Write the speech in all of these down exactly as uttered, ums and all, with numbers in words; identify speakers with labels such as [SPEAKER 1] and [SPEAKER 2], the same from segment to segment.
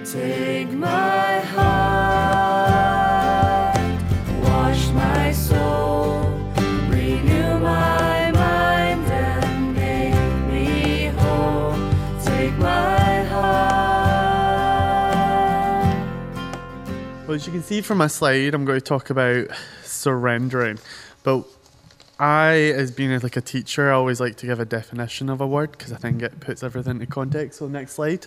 [SPEAKER 1] Take my heart, wash my soul, renew my mind and make me whole. Take my heart.
[SPEAKER 2] Well, as you can see from my slide, I'm going to talk about surrendering. But I, as being like a teacher, I always like to give a definition of a word because I think it puts everything into context. So next slide.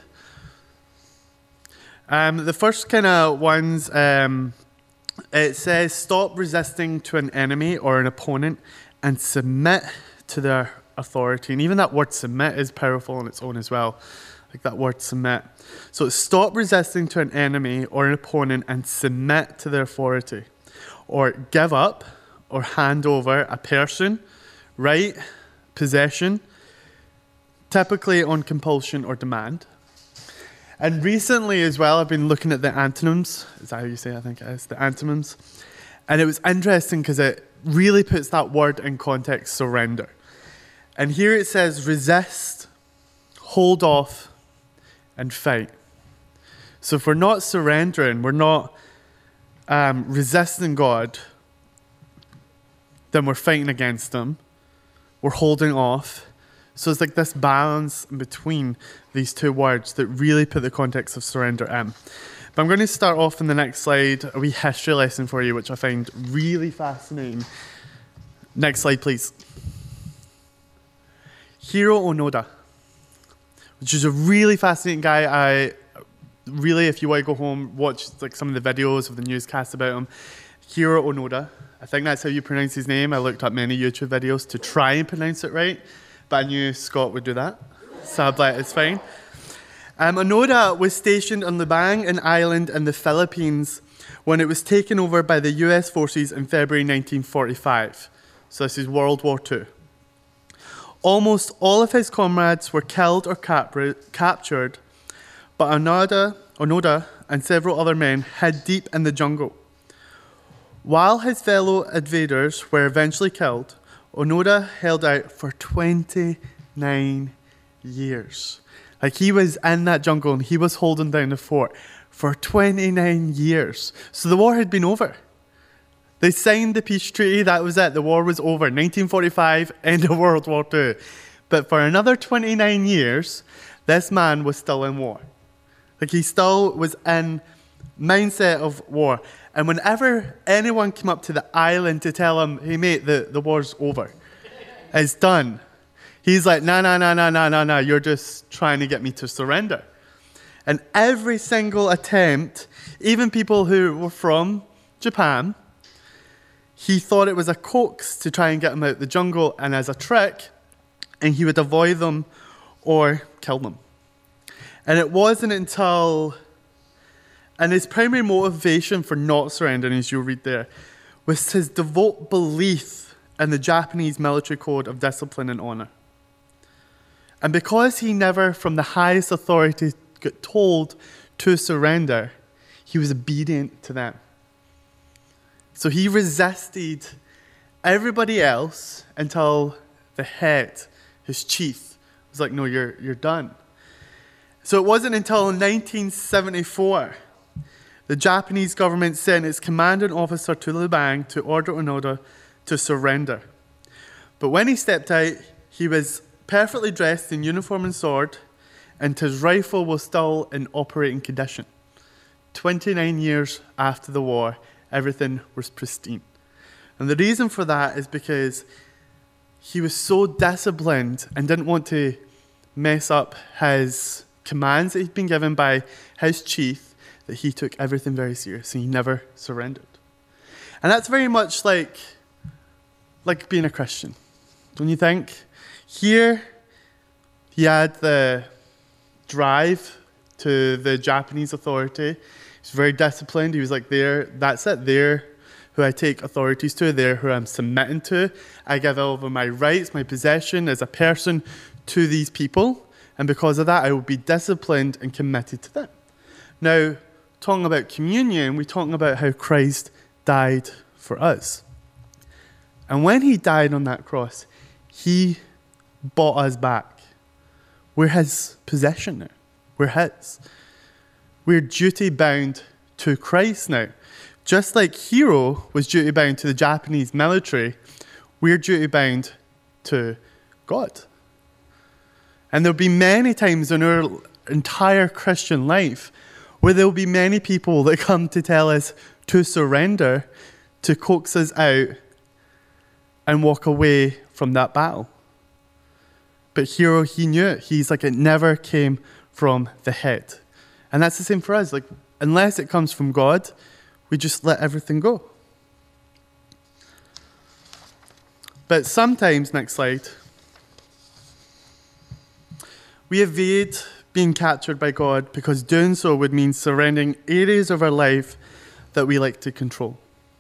[SPEAKER 2] Um, the first kind of ones, um, it says stop resisting to an enemy or an opponent and submit to their authority. And even that word submit is powerful on its own as well. Like that word submit. So stop resisting to an enemy or an opponent and submit to their authority. Or give up or hand over a person, right, possession, typically on compulsion or demand. And recently as well, I've been looking at the antonyms. Is that how you say it? I think it is, the antonyms. And it was interesting because it really puts that word in context, surrender. And here it says resist, hold off, and fight. So if we're not surrendering, we're not um, resisting God, then we're fighting against Him. We're holding off. So it's like this balance between these two words that really put the context of surrender in. But I'm going to start off in the next slide, a wee history lesson for you, which I find really fascinating. Next slide, please. Hiro Onoda, which is a really fascinating guy. I really, if you want to go home, watch like some of the videos of the newscast about him. Hiro Onoda, I think that's how you pronounce his name. I looked up many YouTube videos to try and pronounce it right, but I knew Scott would do that. So I'm like, it's fine. Um, Onoda was stationed on Lubang, an island in the Philippines, when it was taken over by the U S forces in February nineteen forty-five. So this is World War Two. Almost all of his comrades were killed or cap- captured, but Onoda, Onoda and several other men hid deep in the jungle. While his fellow invaders were eventually killed, Onoda held out for twenty-nine years. Like he was in that jungle and he was holding down the fort for twenty-nine years. So the war had been over. They signed the peace treaty, that was it. The war was over. nineteen forty-five, end of World War Two. But for another twenty-nine years, this man was still in war. Like he still was in mindset of war. And whenever anyone came up to the island to tell him, hey mate, the, the war's over. It's done. He's like, no, no, no, no, no, no, no, you're just trying to get me to surrender. And every single attempt, even people who were from Japan, he thought it was a coax to try and get him out of the jungle and as a trick, and he would avoid them or kill them. And it wasn't until, and his primary motivation for not surrendering, as you'll read there, was his devout belief in the Japanese military code of discipline and honor. And because he never, from the highest authority, got told to surrender, he was obedient to them. So he resisted everybody else until the head, his chief, was like, no, you're you're done. So it wasn't until nineteen seventy-four the Japanese government sent its commanding officer to Lubang to order Onoda to surrender. But when he stepped out, he was perfectly dressed in uniform and sword, and his rifle was still in operating condition. twenty-nine years after the war, everything was pristine. And the reason for that is because he was so disciplined and didn't want to mess up his commands that he'd been given by his chief that he took everything very serious and he never surrendered. And that's very much like, like being a Christian, don't you think? Here, he had the drive to the Japanese authority. He's very disciplined. He was like, there, that's it, there who I take authorities to, there who I'm submitting to. I give over my rights, my possession as a person to these people. And because of that, I will be disciplined and committed to them. Now, talking about communion, we're talking about how Christ died for us. And when he died on that cross, he bought us back. We're his possession now. We're his. We're duty bound to Christ now. Just like Hiro was duty bound to the Japanese military, we're duty bound to God. And there'll be many times in our entire Christian life where there'll be many people that come to tell us to surrender, to coax us out and walk away from that battle. But Hiro, he knew it. He's like, it never came from the head. And that's the same for us. Like, unless it comes from God, we just let everything go. But sometimes, next slide, we evade being captured by God because doing so would mean surrendering areas of our life that we like to control.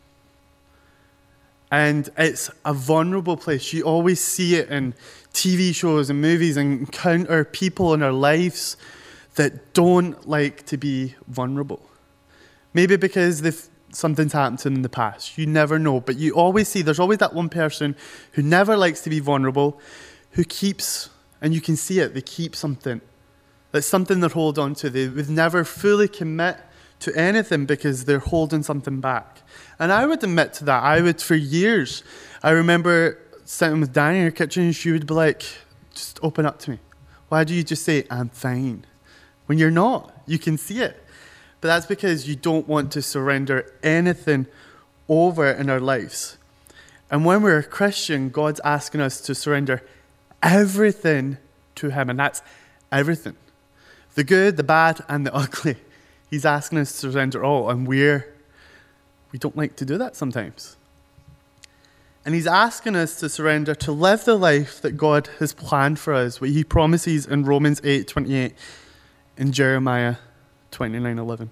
[SPEAKER 2] And it's a vulnerable place. You always see it in T V shows and movies and encounter people in our lives that don't like to be vulnerable. Maybe because they've, something's happened to them in the past. You never know. But you always see, there's always that one person who never likes to be vulnerable, who keeps, and you can see it, they keep something. That's something they're holding on to. They would never fully commit to anything because they're holding something back. And I would admit to that. I would, for years, I remember sitting with Danny in her kitchen and she would be like, just open up to me. Why do you just say, I'm fine? When you're not, you can see it. But that's because you don't want to surrender anything over in our lives. And when we're a Christian, God's asking us to surrender everything to Him. And that's everything. The good, the bad, and the ugly. He's asking us to surrender all. And we're, we don't like to do that sometimes. And He's asking us to surrender, to live the life that God has planned for us, what He promises in Romans eight twenty-eight and Jeremiah twenty-nine eleven.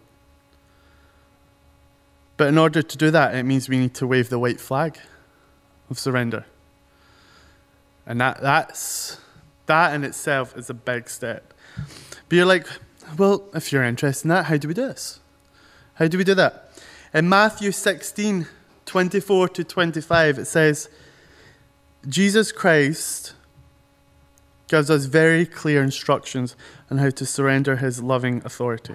[SPEAKER 2] But in order to do that, it means we need to wave the white flag of surrender. And that that's that in itself is a big step. But you're like, well, if you're interested in that, how do we do this? How do we do that? In Matthew sixteen, twenty-four to twenty-five, it says, Jesus Christ gives us very clear instructions on how to surrender His loving authority.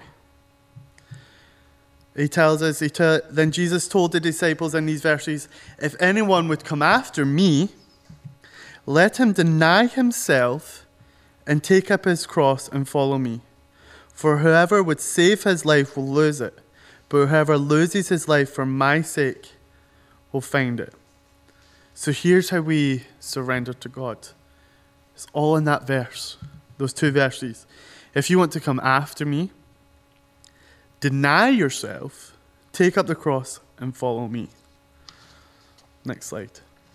[SPEAKER 2] He tells us, he tell, then Jesus told the disciples in these verses, if anyone would come after me, let him deny himself and take up his cross and follow me. For whoever would save his life will lose it, but whoever loses his life for my sake will find it. So here's how we surrender to God. It's all in that verse, those two verses. If you want to come after me, deny yourself, take up the cross, and follow me. Next slide.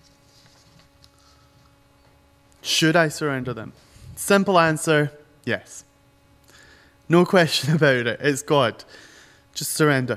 [SPEAKER 2] Should I surrender them? Simple answer, yes. No question about it. It's God. Just surrender.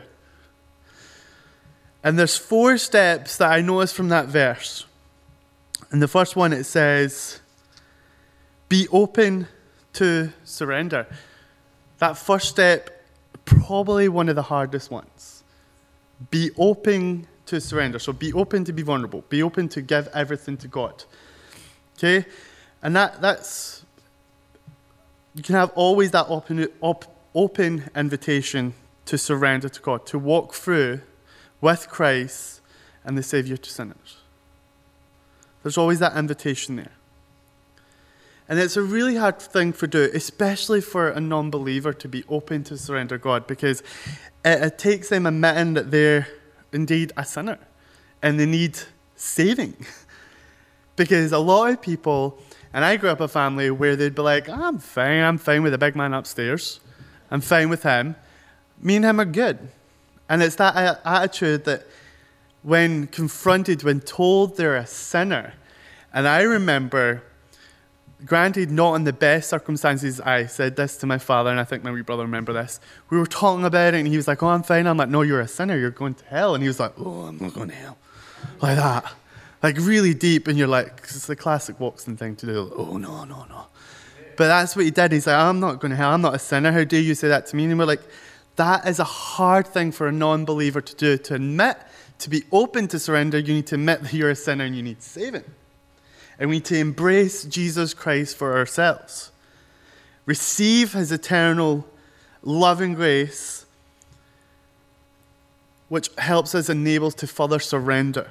[SPEAKER 2] And there's four steps that I noticed from that verse. And the first one, it says, be open to surrender. That first step, probably one of the hardest ones. Be open to surrender. So be open to be vulnerable. Be open to give everything to God. Okay? And that that's, you can have always that open, op, open invitation to surrender to God, to walk through with Christ and the Savior to sinners. There's always that invitation there. And it's a really hard thing to do, especially for a non-believer to be open to surrender God, because it, it takes them admitting that they're indeed a sinner and they need saving. Because a lot of people, and I grew up in a family where they'd be like, oh, I'm fine, I'm fine with the big man upstairs. I'm fine with him. Me and him are good. And it's that a- attitude that when confronted, when told they're a sinner, and I remember, granted, not in the best circumstances, I said this to my father, and I think my wee brother remember this. We were talking about it, and he was like, oh, I'm fine. I'm like, no, you're a sinner. You're going to hell. And he was like, oh, I'm not going to hell. Like that. Like really deep, and you're like, 'cause it's the classic Watson thing to do. Like, oh, no, no, no. But that's what he did. He's like, I'm not going to hell. I'm not a sinner. How dare you say that to me? And we're like, that is a hard thing for a non-believer to do, to admit, to be open to surrender. You need to admit that you're a sinner and you need saving. And we need to embrace Jesus Christ for ourselves. Receive His eternal loving grace, which helps us enable to further surrender.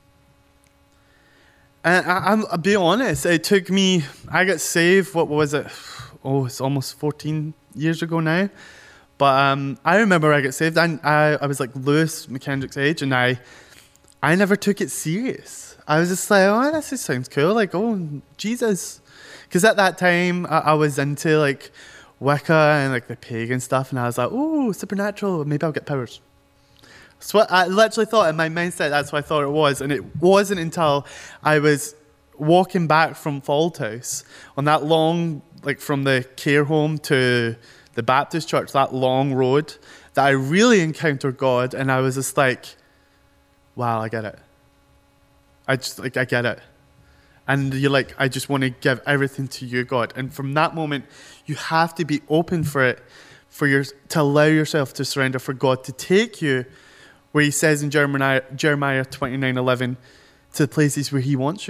[SPEAKER 2] And I, I'm, I'll be honest, it took me, I got saved, what was it? Oh, it's almost fourteen years ago now. But um, I remember I got saved. I, I, I was like Lewis McKendrick's age, and I I never took it serious. I was just like, oh, this just sounds cool. Like, oh, Jesus. Because at that time, I, I was into like Wicca and like the pagan stuff, and I was like, oh, supernatural, maybe I'll get powers. So I literally thought in my mindset, that's what I thought it was. And it wasn't until I was walking back from Fauldhouse on that long, like from the care home to the Baptist church, that long road, that I really encountered God. And I was just like, wow, I get it. I just, like, I get it. And you're like, I just want to give everything to you, God. And from that moment, you have to be open for it, for your, to allow yourself to surrender, for God to take you where he says in Jeremiah, Jeremiah twenty-nine eleven, to the places where he wants you.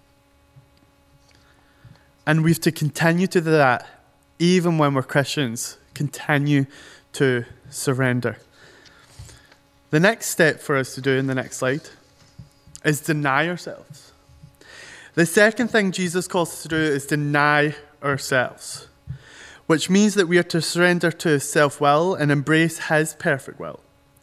[SPEAKER 2] And we have to continue to do that, even when we're Christians, continue to surrender. The next step for us to do in the next slide is deny ourselves. The second thing Jesus calls us to do is deny ourselves, which means that we are to surrender to self-will and embrace his perfect will.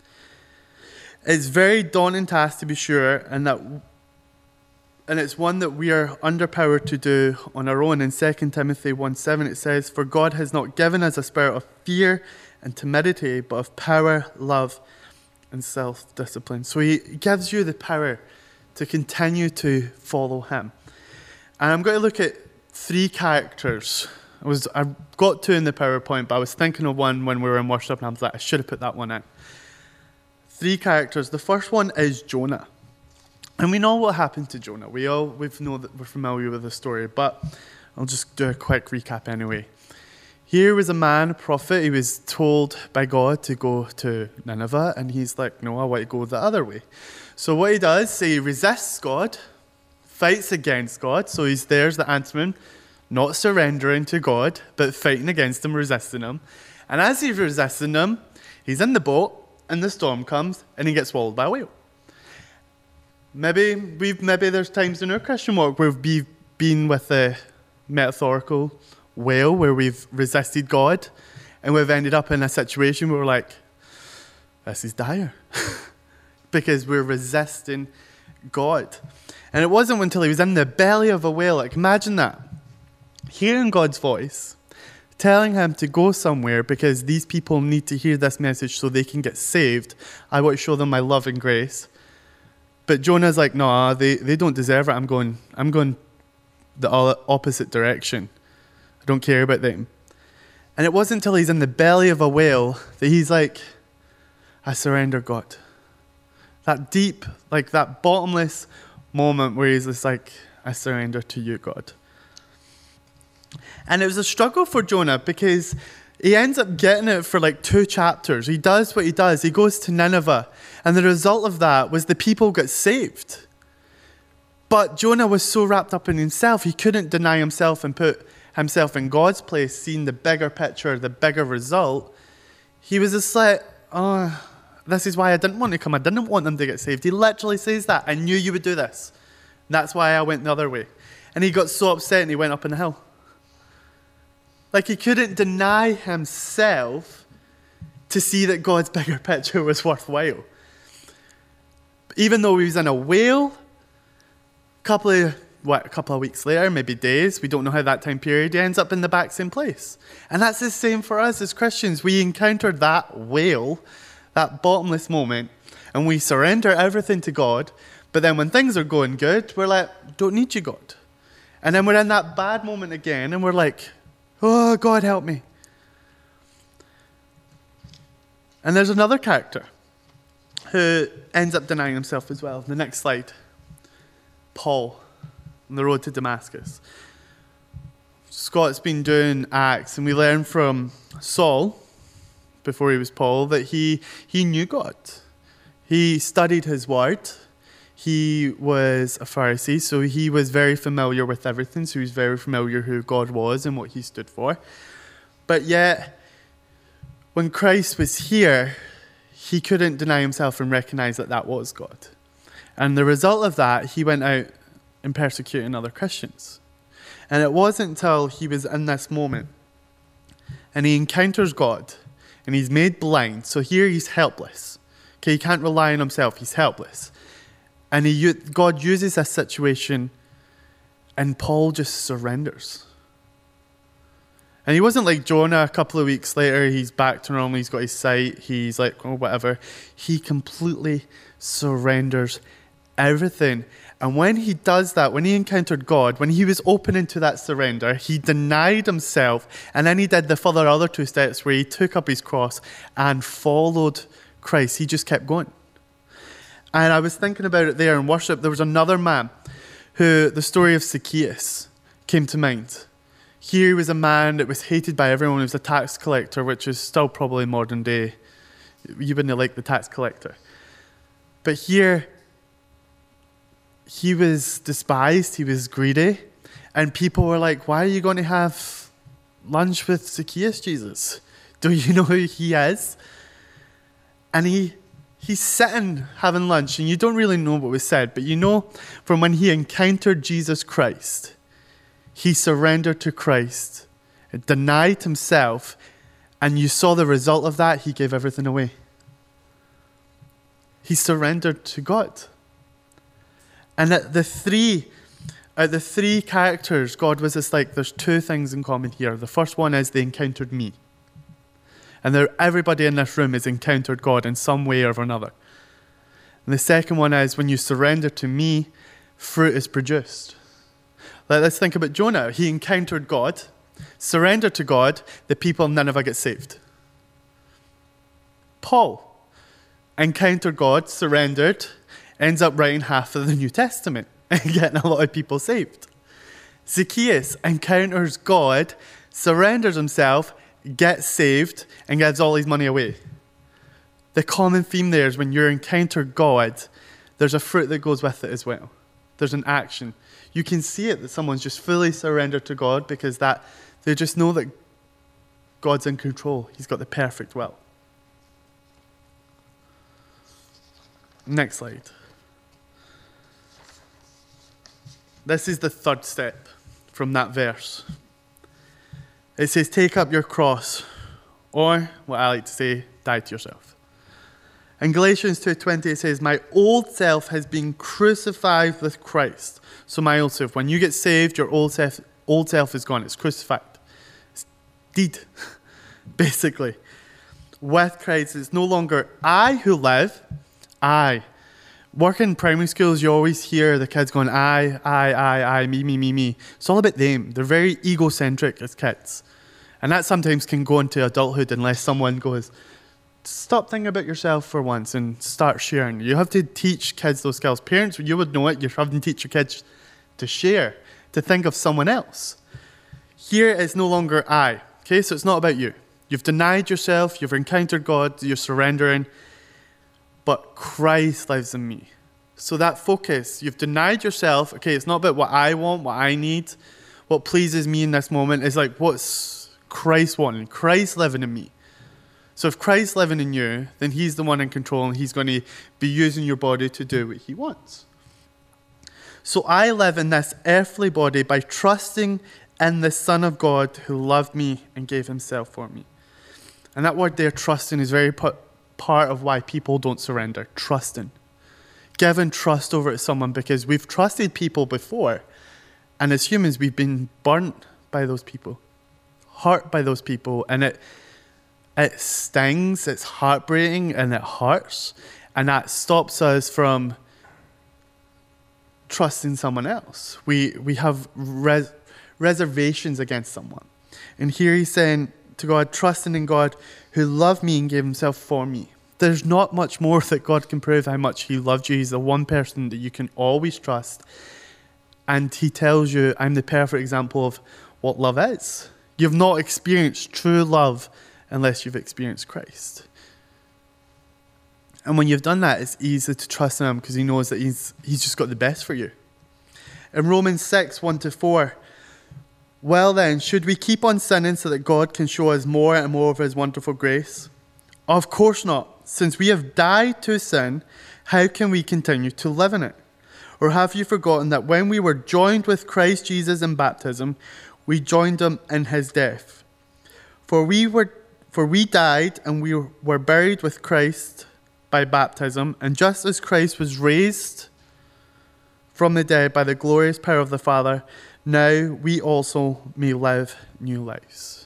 [SPEAKER 2] It's a very daunting task, to be sure, and that and it's one that we are underpowered to do on our own. In Second Timothy one seven, it says, "For God has not given us a spirit of fear and timidity, but of power, love, and self-discipline." So he gives you the power to continue to follow him. And I'm going to look at three characters. I was I got two in the PowerPoint, but I was thinking of one when we were in worship, and I was like, I should have put that one in. Three characters. The first one is Jonah. And we know what happened to Jonah. We all we know that we're familiar with the story, but I'll just do a quick recap anyway. Here was a man, a prophet. He was told by God to go to Nineveh, and he's like, no, I want to go the other way. So what he does, he resists God, fights against God. So he's there's the Ant-Man, not surrendering to God, but fighting against him, resisting him. And as he's resisting him, he's in the boat, and the storm comes, and he gets swallowed by a whale. Maybe we've maybe there's times in our Christian walk where we've been with the metaphorical whale, where we've resisted God, and we've ended up in a situation where we're like, this is dire. Because we're resisting God. And it wasn't until he was in the belly of a whale, like imagine that, hearing God's voice, telling him to go somewhere because these people need to hear this message so they can get saved. I want to show them my love and grace. But Jonah's like, no, they, they don't deserve it. I'm going, I'm going the opposite direction. I don't care about them. And it wasn't until he's in the belly of a whale that he's like, I surrender, God. That deep, like that bottomless moment where he's just like, I surrender to you, God. And it was a struggle for Jonah because he ends up getting it for like two chapters. He does what he does. He goes to Nineveh. And the result of that was the people got saved. But Jonah was so wrapped up in himself, he couldn't deny himself and put himself in God's place, seeing the bigger picture, the bigger result. He was just like, oh, this is why I didn't want to come. I didn't want them to get saved. He literally says that. I knew you would do this. That's why I went the other way. And he got so upset and he went up on the hill. Like he couldn't deny himself to see that God's bigger picture was worthwhile. Even though he was in a whale, a couple of what, a couple of weeks later, maybe days, we don't know how that time period, he ends up in the back same place. And that's the same for us as Christians. We encounter that whale, that bottomless moment, and we surrender everything to God. But then when things are going good, we're like, don't need you, God. And then we're in that bad moment again, and we're like, oh, God, help me. And there's another character who ends up denying himself as well. The next slide. Paul, on the road to Damascus. Scott's been doing Acts, and we learn from Saul, before he was Paul, that he, he knew God. He studied his word. He was a Pharisee, so he was very familiar with everything. So he was very familiar who God was and what he stood for. But yet, when Christ was here, he couldn't deny himself and recognize that that was God. And the result of that, he went out and persecuting other Christians. And it wasn't until he was in this moment and he encounters God and he's made blind. So here he's helpless. Okay, he can't rely on himself. He's helpless. And he, God uses this situation and Paul just surrenders. And he wasn't like Jonah. A couple of weeks later, he's back to normal. He's got his sight. He's like, oh, whatever. He completely surrenders everything. And when he does that, when he encountered God, when he was open into that surrender, he denied himself. And then he did the further other two steps where he took up his cross and followed Christ. He just kept going. And I was thinking about it there in worship. There was another man who the story of Zacchaeus came to mind. Here was a man that was hated by everyone. He was a tax collector, which is still probably modern day. You wouldn't like the tax collector. But here, he was despised. He was greedy. And people were like, why are you going to have lunch with Zacchaeus, Jesus? Do you know who he is? And he he's sitting having lunch, and you don't really know what was said, but you know from when he encountered Jesus Christ, he surrendered to Christ, denied himself, and you saw the result of that. He gave everything away. He surrendered to God. And at the three, at the three characters, God was just like, there's two things in common here. The first one is they encountered me. And there, everybody in this room has encountered God in some way or another. And the second one is when you surrender to me, fruit is produced. Let's think about Jonah. He encountered God, surrendered to God, the people of Nineveh get saved. Paul encountered God, surrendered, ends up writing half of the New Testament and getting a lot of people saved. Zacchaeus encounters God, surrenders himself, gets saved, and gives all his money away. The common theme there is when you encounter God, there's a fruit that goes with it as well. There's an action. You can see it that someone's just fully surrendered to God because that they just know that God's in control. He's got the perfect will. Next slide. This is the third step from that verse. It says, take up your cross, or what I like to say, die to yourself. In Galatians two twenty, it says, my old self has been crucified with Christ. So my old self, when you get saved, your old self, old self is gone. It's crucified. It's dead, basically. With Christ, it's no longer I who live, I. Working in primary schools, you always hear the kids going, I, I, I, I, me, me, me, me. It's all about them. They're very egocentric as kids. And that sometimes can go into adulthood unless someone goes, stop thinking about yourself for once and start sharing. You have to teach kids those skills. Parents, you would know it. You're having to teach your kids to share, to think of someone else. Here it's no longer I. Okay, so it's not about you. You've denied yourself. You've encountered God. You're surrendering. But Christ lives in me. So that focus, you've denied yourself. Okay, it's not about what I want, what I need. What pleases me in this moment is like, what's Christ wanting? Christ living in me. So if Christ's living in you, then he's the one in control and he's going to be using your body to do what he wants. So I live in this earthly body by trusting in the Son of God who loved me and gave himself for me. And that word there, trusting, is very put part of why people don't surrender. Trusting. Giving trust over to someone because we've trusted people before. And as humans, we've been burnt by those people. Hurt by those people. And it it stings, it's heartbreaking, and it hurts. And that stops us from trusting someone else. We we have res- reservations against someone. And here he's saying to God, trusting in God who loved me and gave himself for me. There's not much more that God can prove how much he loved you. He's the one person that you can always trust. And he tells you, I'm the perfect example of what love is. You've not experienced true love unless you've experienced Christ. And when you've done that, it's easy to trust in him because he knows that he's he's just got the best for you. In Romans six, one to four, Well then, should we keep on sinning so that God can show us more and more of his wonderful grace? Of course not. Since we have died to sin, how can we continue to live in it? Or have you forgotten that when we were joined with Christ Jesus in baptism, we joined him in his death? For we were for we died and we were buried with Christ by baptism, and just as Christ was raised from the dead by the glorious power of the Father, now we also may live new lives.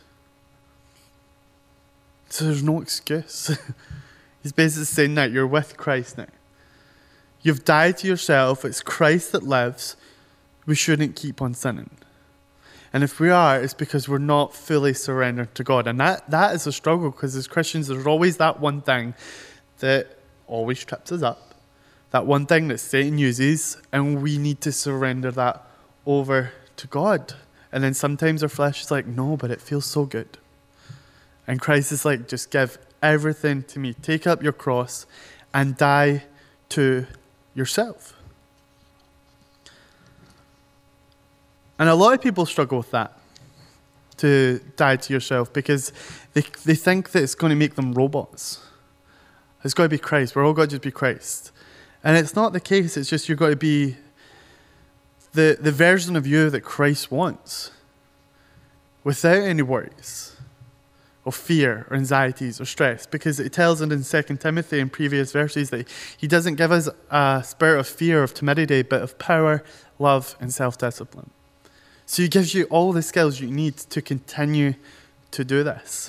[SPEAKER 2] So there's no excuse. He's basically saying that you're with Christ now. You've died to yourself. It's Christ that lives. We shouldn't keep on sinning. And if we are, it's because we're not fully surrendered to God. And that, that is a struggle, because as Christians, there's always that one thing that always trips us up. That one thing that Satan uses, and we need to surrender that over to God. And then sometimes our flesh is like, no, but it feels so good. And Christ is like, just give everything to me. Take up your cross and die to yourself. And a lot of people struggle with that, to die to yourself, because they they think that it's going to make them robots. It's got to be Christ. We're all got to just be Christ. And it's not the case. It's just you've got to be the, the version of you that Christ wants, without any worries or fear or anxieties or stress, because it tells us in Second Timothy in previous verses that he doesn't give us a spirit of fear, of timidity, but of power, love, and self-discipline. So he gives you all the skills you need to continue to do this.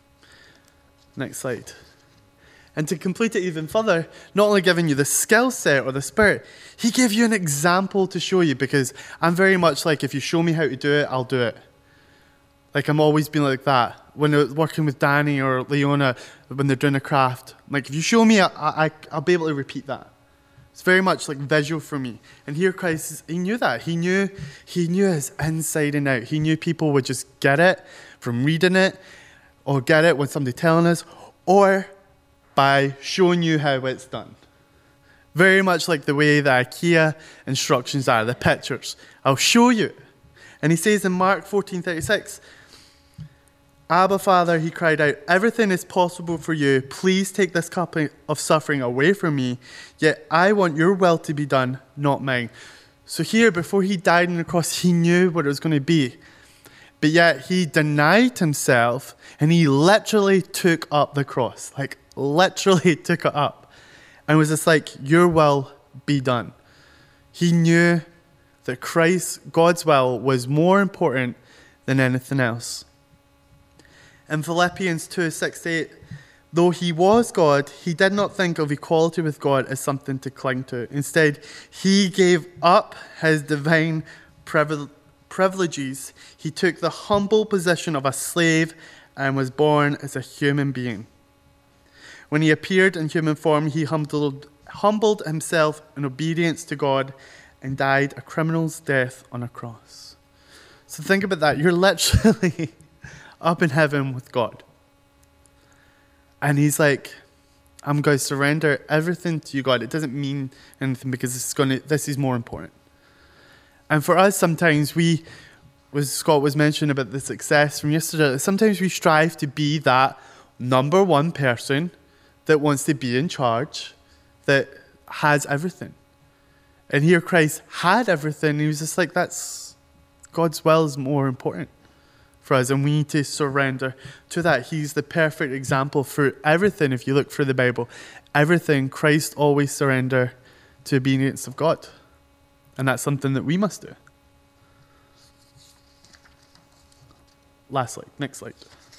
[SPEAKER 2] Next slide. And to complete it even further, not only giving you the skill set or the spirit, he gave you an example to show you, because I'm very much like, if you show me how to do it, I'll do it. Like, I'm always been like that. When I'm working with Danny or Leona, when they're doing a craft, like, if you show me, I, I, I'll be able to repeat that. It's very much like visual for me. And here Christ, he knew that. He knew, he knew his inside and out. He knew people would just get it from reading it, or get it when somebody telling us, or by showing you how it's done. Very much like the way the IKEA instructions are, the pictures. I'll show you. And he says in Mark fourteen thirty-six, Abba, Father, he cried out, everything is possible for you. Please take this cup of suffering away from me. Yet I want your will to be done, not mine. So here, before he died on the cross, he knew what it was going to be. But yet he denied himself, and he literally took up the cross. Like, literally took it up. And was just like, your will be done. He knew that Christ, God's will, was more important than anything else. In Philippians two six to eight, though he was God, he did not think of equality with God as something to cling to. Instead, he gave up his divine privileges. He took the humble position of a slave and was born as a human being. When he appeared in human form, he humbled, humbled himself in obedience to God and died a criminal's death on a cross. So think about that. You're literally up in heaven with God. And he's like, I'm going to surrender everything to you, God. It doesn't mean anything, because this is going to, this is more important. And for us, sometimes we, as Scott was mentioning about the success from yesterday, sometimes we strive to be that number one person that wants to be in charge, that has everything. And here Christ had everything. He was just like, that's, God's will is more important for us, and we need to surrender to that. He's the perfect example for everything. If you look through the Bible, everything, Christ always surrender to obedience of God. And that's something that we must do. Last slide, next slide.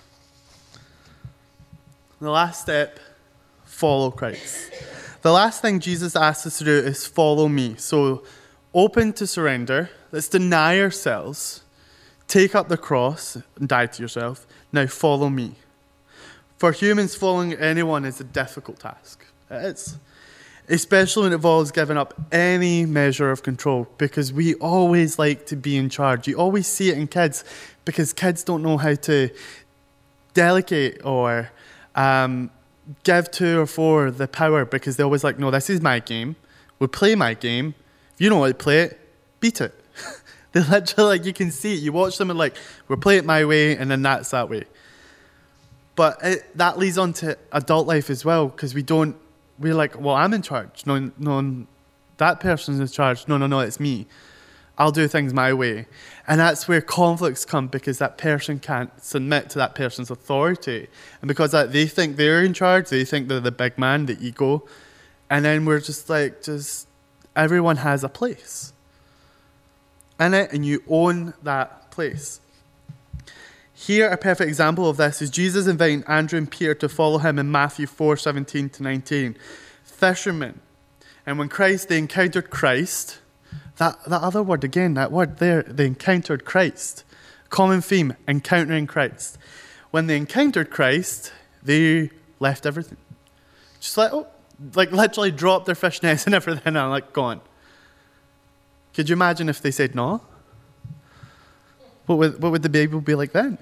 [SPEAKER 2] The last step, follow Christ. The last thing Jesus asks us to do is follow me. So open to surrender. Let's deny ourselves. Take up the cross and die to yourself. Now follow me. For humans, following anyone is a difficult task. It is. Especially when it involves giving up any measure of control, because we always like to be in charge. You always see it in kids, because kids don't know how to delegate or um, give to or for the power, because they're always like, no, this is my game. We'll play my game. If you don't want to play it, beat it. They literally, like, you can see it. You watch them and like, we'll play it my way, and then that's that way. But it, that leads on to adult life as well, because we don't, we're like, well, I'm in charge. No, no, that person's in charge. No, no, no, it's me. I'll do things my way. And that's where conflicts come, because that person can't submit to that person's authority. And because that they think they're in charge, they think they're the big man, the ego. And then we're just like, just, everyone has a place in it, and you own that place. Here, a perfect example of this is Jesus inviting Andrew and Peter to follow him in Matthew four, seventeen to nineteen. Fishermen. And when Christ, they encountered Christ, that, that other word again, that word there, they encountered Christ. Common theme, encountering Christ. When they encountered Christ, they left everything. Just like, oh, like literally dropped their fish nets and everything and like gone. Could you imagine if they said no? What would, what would the Bible be like then?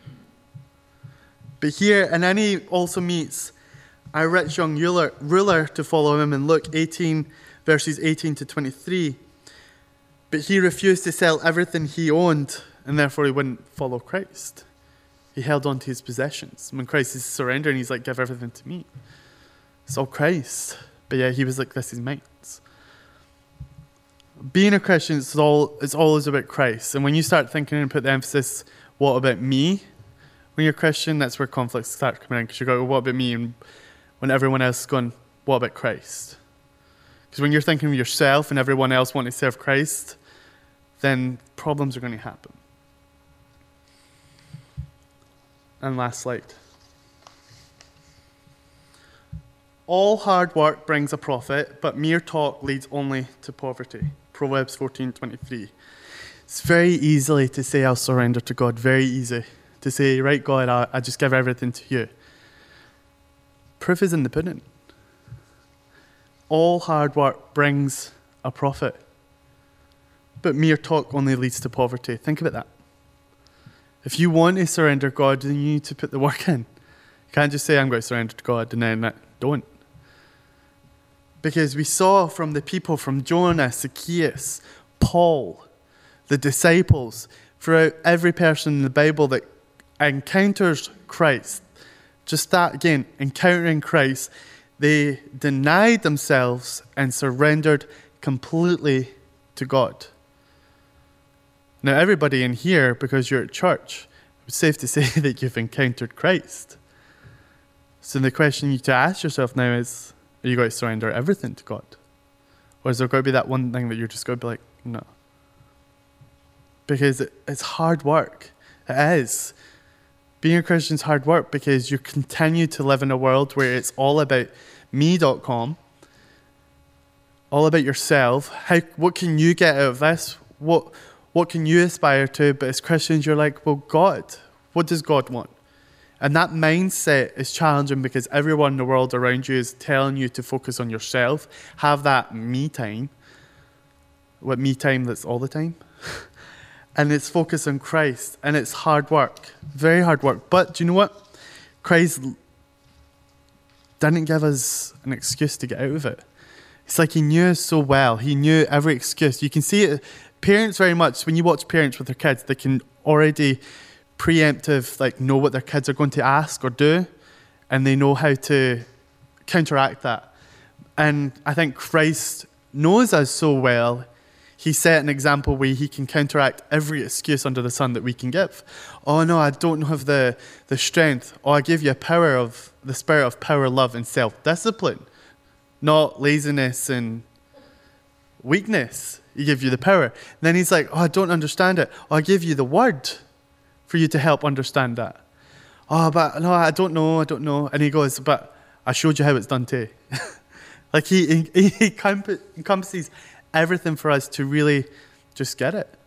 [SPEAKER 2] But here, and then he also meets a rich young ruler, ruler to follow him in Luke eighteen, verses eighteen to twenty-three. But he refused to sell everything he owned, and therefore he wouldn't follow Christ. He held on to his possessions. When Christ is surrendering, he's like, give everything to me. It's all Christ. But yeah, he was like, this is mine. Being a Christian, it's all it's always about Christ. And when you start thinking and put the emphasis, what about me? When you're a Christian, that's where conflicts start coming in. Because you go, well, what about me? And when everyone else is going, what about Christ? Because when you're thinking of yourself and everyone else wanting to serve Christ, then problems are going to happen. And last slide. All hard work brings a profit, but mere talk leads only to poverty. Proverbs fourteen twenty-three. It's very easily to say I'll surrender to God. Very easy to say, right, God, I, I just give everything to you. Proof is in the pudding. All hard work brings a profit, but mere talk only leads to poverty. Think about that. If you want to surrender God, then you need to put the work in. You can't just say, I'm going to surrender to God, and then don't. Because we saw from the people, from Jonah, Zacchaeus, Paul, the disciples, throughout every person in the Bible that encounters Christ, just that again, encountering Christ, they denied themselves and surrendered completely to God. Now, everybody in here, because you're at church, it's safe to say that you've encountered Christ. So the question you to ask yourself now is, are you going to surrender everything to God? Or is there going to be that one thing that you're just going to be like, no? Because it, it's hard work. It is. Being a Christian is hard work because you continue to live in a world where it's all about me dot com, all about yourself. How, what can you get out of this? What, what can you aspire to? But as Christians, you're like, well, God, what does God want? And that mindset is challenging because everyone in the world around you is telling you to focus on yourself, have that me time. What me time that's all the time? And it's focus on Christ. And it's hard work, very hard work. But do you know what? Christ didn't give us an excuse to get out of it. It's like he knew us so well. He knew every excuse. You can see it. Parents very much, when you watch parents with their kids, they can already preemptive, like know what their kids are going to ask or do, and they know how to counteract that. And I think Christ knows us so well, he set an example where he can counteract every excuse under the sun that we can give. Oh no, I don't have the, the strength. Oh, I give you a power of the spirit of power, love, and self-discipline, not laziness and weakness. He gives you the power. And then he's like, oh, I don't understand it. Oh, I give you the word for you to help understand that. Oh, but no, I don't know, I don't know. And he goes, but I showed you how it's done too. Like he, he, he encompasses everything for us to really just get it.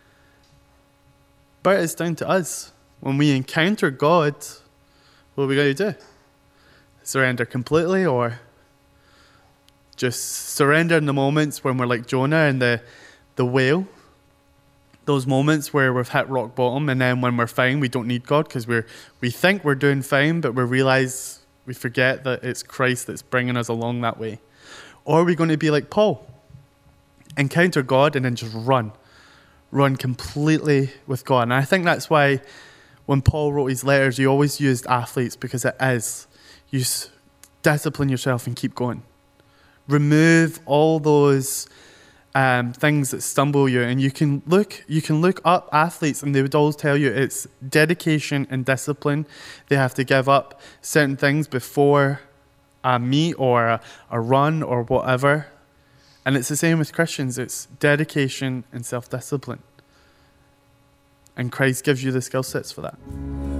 [SPEAKER 2] But it's down to us. When we encounter God, what are we going to do? Surrender completely, or just surrender in the moments when we're like Jonah and the, the whale? Those moments where we've hit rock bottom, and then when we're fine, we don't need God because we're we think we're doing fine, but we realize we forget that it's Christ that's bringing us along that way. Or are we going to be like Paul, encounter God and then just run, run completely with God. And I think that's why when Paul wrote his letters, he always used athletes, because it is. You s- discipline yourself and keep going. Remove all those um, things that stumble you, and you can look. You can look up athletes, and they would always tell you it's dedication and discipline. They have to give up certain things before a meet or a, a run or whatever. And it's the same with Christians. It's dedication and self-discipline. And Christ gives you the skill sets for that.